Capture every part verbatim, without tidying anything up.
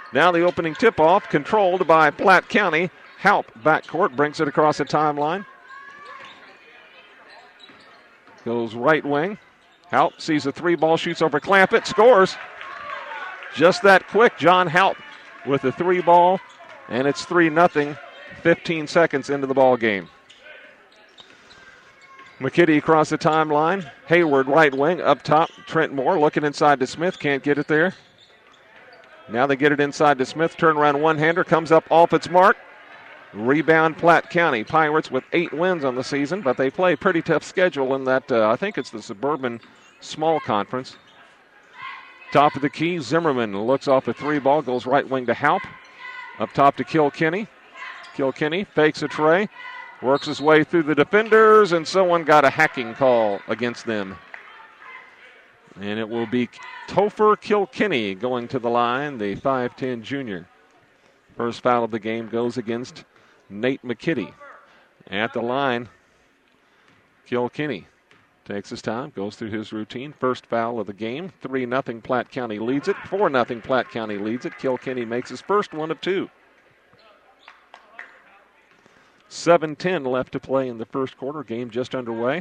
Now the opening tip-off controlled by Platte County. Halp backcourt brings it across the timeline. Goes right wing. Halp sees a three ball, shoots over Clampett, scores. Just that quick, John Halp with the three ball, and it's three nothing, fifteen seconds into the ball game. McKitty across the timeline. Hayward right wing, up top. Trent Moore looking inside to Smith, can't get it there. Now they get it inside to Smith. Turnaround one-hander comes up off its mark. Rebound Platte County. Pirates with eight wins on the season, but they play a pretty tough schedule in that, uh, I think it's the Suburban Small Conference. Top of the key, Zimmerman looks off a three ball, goes right wing to Halp. Up top to Kilkenny. Kilkenny fakes a tray, works his way through the defenders, and someone got a hacking call against them. And it will be Topher Kilkenny going to the line, the five ten junior. First foul of the game goes against Nate McKitty. At the line, Kilkenny takes his time, goes through his routine. First foul of the game. three nothing Platte County leads it. four nothing Platte County leads it. Kilkenny makes his first one of two. seven ten left to play in the first quarter. Game just underway.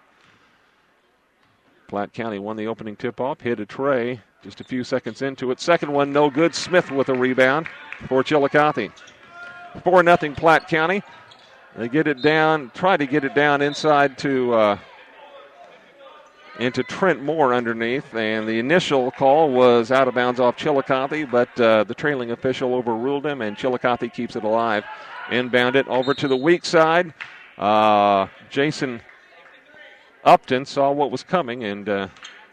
Platte County won the opening tip-off, hit a tray just a few seconds into it. Second one, no good. Smith with a rebound for Chillicothe. four nothing Platte County. They get it down, try to get it down inside to uh, into Trent Moore underneath, and the initial call was out of bounds off Chillicothe, but uh, the trailing official overruled him, and Chillicothe keeps it alive. Inbound it over to the weak side. Uh, Jason Upton saw what was coming and uh,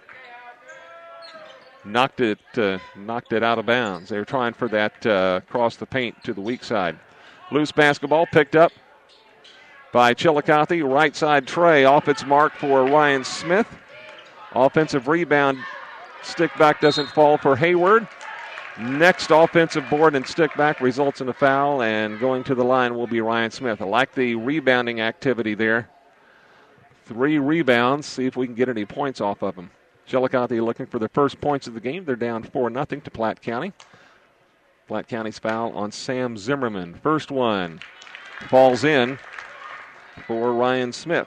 knocked it uh, knocked it out of bounds. They were trying for that uh, across the paint to the weak side. Loose basketball picked up by Chillicothe. Right side tray off its mark for Ryan Smith. Offensive rebound. Stick back doesn't fall for Hayward. Next offensive board and stick back results in a foul, and going to the line will be Ryan Smith. I like the rebounding activity there. Three rebounds. See if we can get any points off of them. Chillicothe looking for the first points of the game. They're down four nothing to Platte County. Platte County's foul on Sam Zimmerman. First one falls in for Ryan Smith.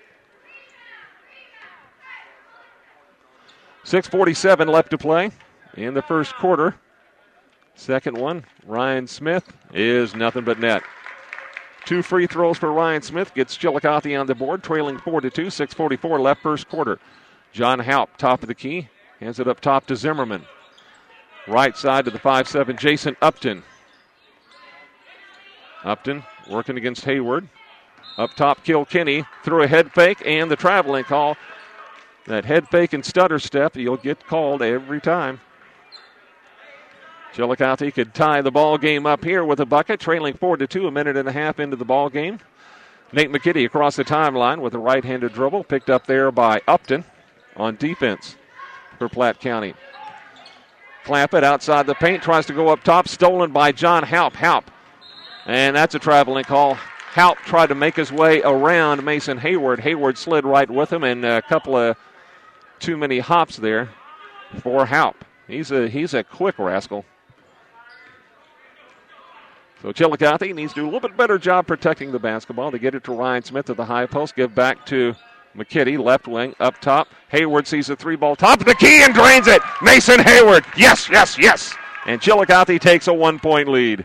six forty-seven left to play in the first quarter. Second one, Ryan Smith, is nothing but net. Two free throws for Ryan Smith gets Chillicothe on the board, trailing four to two. six forty-four left first quarter. John Halp, top of the key, hands it up top to Zimmerman. Right side to the five seven, Jason Upton. Upton working against Hayward. Up top, Kilkenny through a head fake and the traveling call. That head fake and stutter step, you'll get called every time. Chillicothe could tie the ball game up here with a bucket, trailing four to two, a minute and a half into the ball game. Nate McKitty across the timeline with a right-handed dribble, picked up there by Upton on defense for Platte County. Clampett outside the paint, tries to go up top, stolen by John Halp. Halp, and that's a traveling call. Halp tried to make his way around Mason Hayward. Hayward slid right with him, and a couple of too many hops there for Halp. He's a he's a quick rascal. So Chillicothe needs to do a little bit better job protecting the basketball. They get it to Ryan Smith at the high post. Give back to McKitty, left wing, up top. Hayward sees the three ball, top of the key and drains it. Mason Hayward, yes, yes, yes. And Chillicothe takes a one-point lead.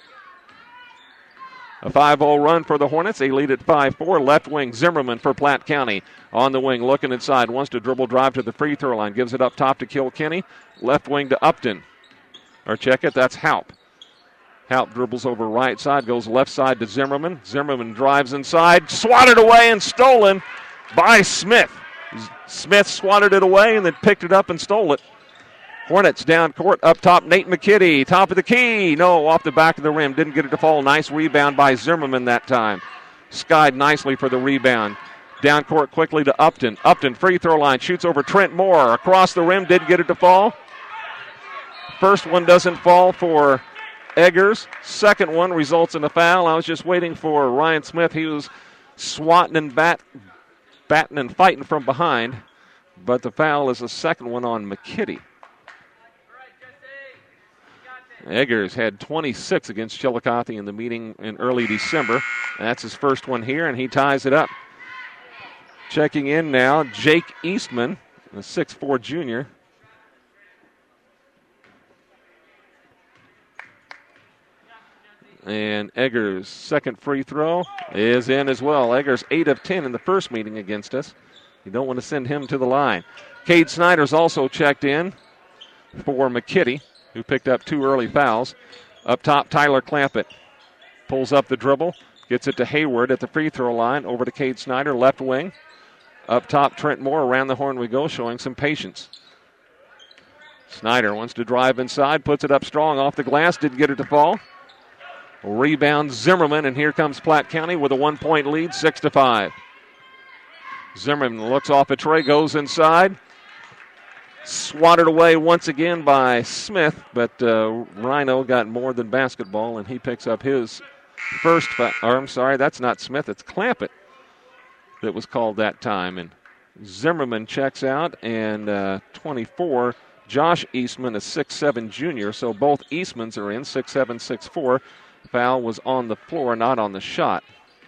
A five oh run for the Hornets. They lead at five four. Left wing, Zimmerman for Platte County. On the wing, looking inside. Wants to dribble drive to the free throw line. Gives it up top to Kilkenny. Left wing to Upton. Or check it, that's Halp. Halp dribbles over right side, goes left side to Zimmerman. Zimmerman drives inside, swatted away and stolen by Smith. Smith swatted it away and then picked it up and stole it. Hornets down court, up top, Nate McKitty, top of the key. No, off the back of the rim, didn't get it to fall. Nice rebound by Zimmerman that time. Skied nicely for the rebound. Down court quickly to Upton. Upton, free throw line, shoots over Trent Moore. Across the rim, didn't get it to fall. First one doesn't fall for Eggers. Second one results in a foul. I was just waiting for Ryan Smith. He was swatting and bat, batting and fighting from behind. But the foul is the second one on McKitty. Eggers had twenty-six against Chillicothe in the meeting in early December. That's his first one here, and he ties it up. Checking in now, Jake Eastman, a six foot four junior. And Eggers' second free throw is in as well. Eggers eight of ten in the first meeting against us. You don't want to send him to the line. Cade Snyder's also checked in for McKitty, who picked up two early fouls. Up top, Tyler Clampett pulls up the dribble, gets it to Hayward at the free throw line, over to Cade Snyder, left wing. Up top, Trent Moore, around the horn we go, showing some patience. Snyder wants to drive inside, puts it up strong off the glass, didn't get it to fall. Rebound Zimmerman, and here comes Platte County with a one-point lead, six to five. Zimmerman looks off a tray, goes inside. Swatted away once again by Smith, but uh, Rhino got more than basketball, and he picks up his first. Fa- or I'm sorry, that's not Smith, it's Clampett that was called that time. And Zimmerman checks out, and uh, twenty-four, Josh Eastman, a six seven junior, so both Eastmans are in, six seven, six four. Foul was on the floor, not on the shot.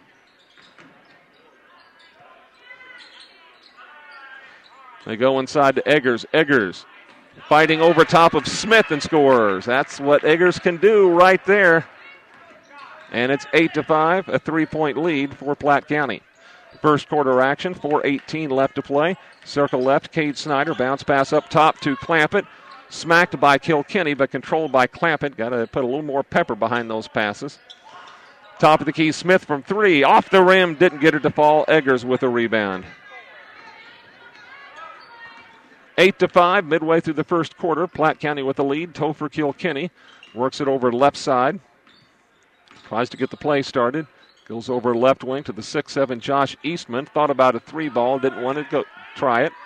They go inside to Eggers. Eggers fighting over top of Smith and scores. That's what Eggers can do right there. And it's eight to five, a three-point lead for Platte County. First quarter action, four eighteen left to play. Circle left, Cade Snyder. Bounce pass up top to Clampett. Smacked by Kilkenny, but controlled by Clampett. Got to put a little more pepper behind those passes. Top of the key, Smith from three. Off the rim, didn't get it to fall. Eggers with a rebound. Eight to five, midway through the first quarter. Platte County with the lead. Topher Kilkenny works it over left side. Tries to get the play started. Goes over left wing to the six seven Josh Eastman. Thought about a three ball, didn't want to go try it.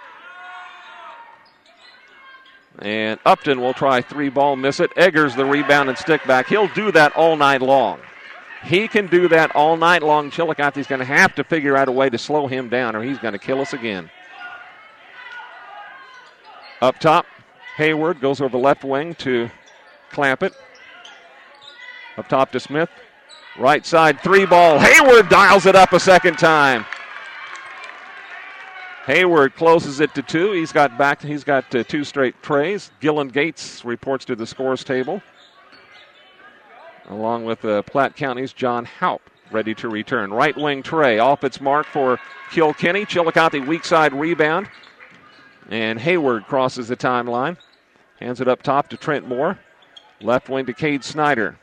And Upton will try three ball, miss it. Eggers the rebound and stick back. He'll do that all night long. He can do that all night long. Chillicothe's going to have to figure out a way to slow him down, or he's going to kill us again. Up top, Hayward goes over left wing to Clampett. Up top to Smith. Right side three ball. Hayward dials it up a second time. Hayward closes it to two. He's got back. He's got uh, two straight trays. Gillen Gates reports to the scores table, along with uh, Platte County's John Haupt, ready to return. Right wing tray off its mark for Kilkenny. Chillicothe weak side rebound, and Hayward crosses the timeline. Hands it up top to Trent Moore. Left wing to Cade Snyder.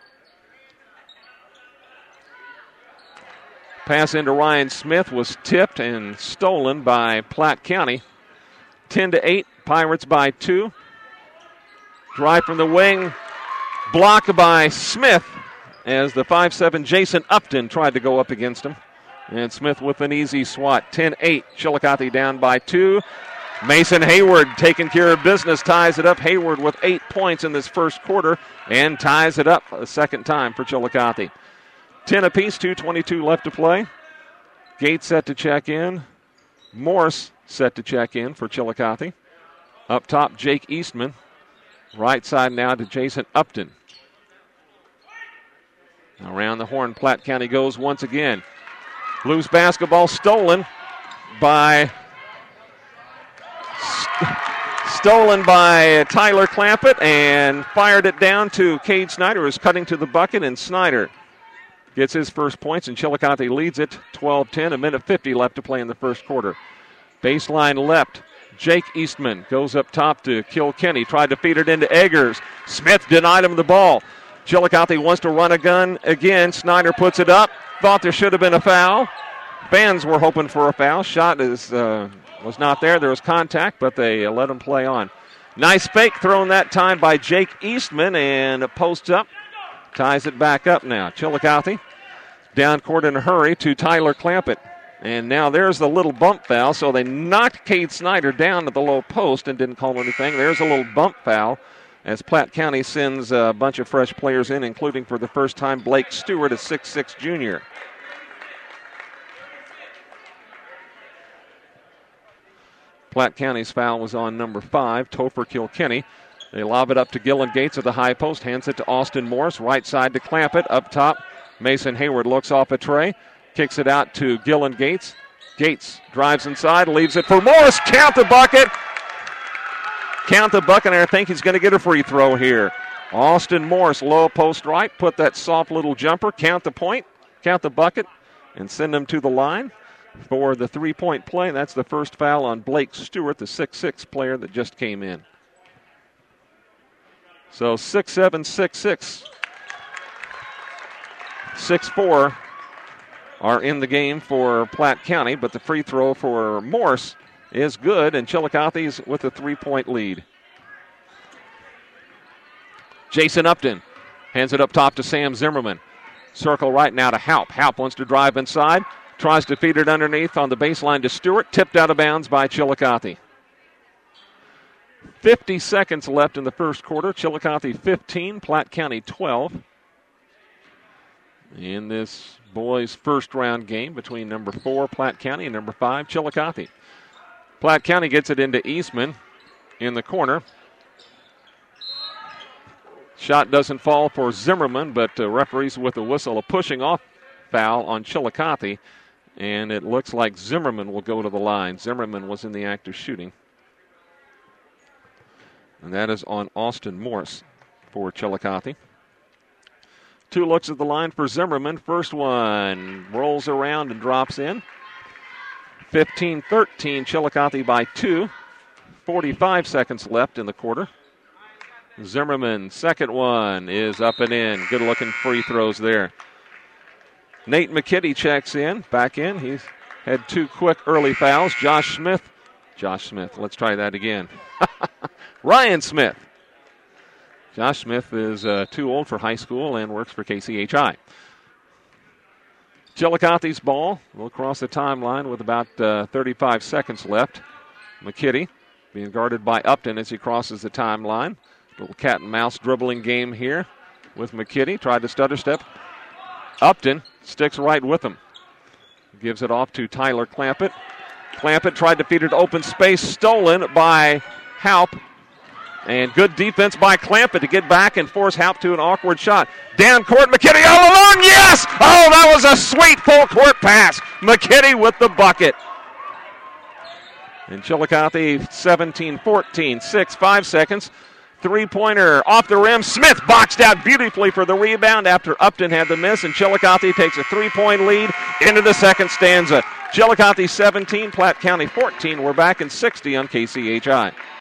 Pass into Ryan Smith was tipped and stolen by Platte County. ten to eight, Pirates by two. Drive from the wing, blocked by Smith as the five seven Jason Upton tried to go up against him. And Smith with an easy swat. ten eight, Chillicothe down by two. Mason Hayward taking care of business, ties it up. Hayward with eight points in this first quarter and ties it up a second time for Chillicothe. ten apiece, two twenty-two left to play. Gates set to check in. Morse set to check in for Chillicothe. Up top, Jake Eastman. Right side now to Jason Upton. Around the horn, Platte County goes once again. Loose basketball stolen by st- stolen by Tyler Clampett and fired it down to Cade Snyder, who's cutting to the bucket, and Snyder gets his first points, and Chillicothe leads it twelve ten, a minute fifty left to play in the first quarter. Baseline left. Jake Eastman goes up top to Kilkenny. Tried to feed it into Eggers. Smith denied him the ball. Chillicothe wants to run a gun again. Snyder puts it up. Thought there should have been a foul. Fans were hoping for a foul. Shot is uh, was not there. There was contact, but they uh, let him play on. Nice fake thrown that time by Jake Eastman, and it posts up. Ties it back up now. Chillicothe down court in a hurry to Tyler Clampett. And now there's the little bump foul. So they knocked Cade Snyder down at the low post and didn't call anything. There's a little bump foul as Platte County sends a bunch of fresh players in, including for the first time Blake Stewart, a six six junior. Platte County's foul was on number five, Topher Kilkenny. They lob it up to Gillen Gates at the high post, hands it to Austin Morris, right side to Clampett. Up top, Mason Hayward looks off a tray, kicks it out to Gillen Gates. Gates drives inside, leaves it for Morris. Count the bucket. Count the bucket, and I think he's going to get a free throw here. Austin Morris, low post right, put that soft little jumper, count the point, count the bucket, and send him to the line for the three-point play. That's the first foul on Blake Stewart, the six six player that just came in. So six seven, six six, six four are in the game for Platte County, but the free throw for Morse is good, and Chillicothe's with a three-point lead. Jason Upton hands it up top to Sam Zimmerman. Circle right now to Haupt. Haupt wants to drive inside, tries to feed it underneath on the baseline to Stewart, tipped out of bounds by Chillicothe. fifty seconds left in the first quarter. Chillicothe fifteen, Platte County twelve. In this boys' first round game between number four, Platte County, and number five, Chillicothe. Platte County gets it into Eastman in the corner. Shot doesn't fall for Zimmerman, but uh, referees with a whistle, a pushing off foul on Chillicothe, and it looks like Zimmerman will go to the line. Zimmerman was in the act of shooting. And that is on Austin Morris for Chillicothe. Two looks at the line for Zimmerman. First one rolls around and drops in. fifteen thirteen, Chillicothe by two. forty-five seconds left in the quarter. Zimmerman, second one is up and in. Good looking free throws there. Nate McKitty checks in, back in. He's had two quick early fouls. Josh Smith. Josh Smith, let's try that again. Ryan Smith. Josh Smith is uh, too old for high school and works for K C H I. Chillicothe's ball will cross the timeline with about uh, thirty-five seconds left. McKitty being guarded by Upton as he crosses the timeline. Little cat and mouse dribbling game here with McKitty. Tried to stutter step. Upton sticks right with him. Gives it off to Tyler Clampett. Clampett tried to feed it to open space. Stolen by Haupt. And good defense by Clampett to get back and force Haupt to an awkward shot. Down court, McKitty all alone. Yes! Oh, that was a sweet full court pass. McKitty with the bucket. And Chillicothe seventeen fourteen, six, five seconds. Three-pointer off the rim. Smith boxed out beautifully for the rebound after Upton had the miss, and Chillicothe takes a three-point lead into the second stanza. Chillicothe seventeen, Platte County fourteen. We're back in sixty on K C H I.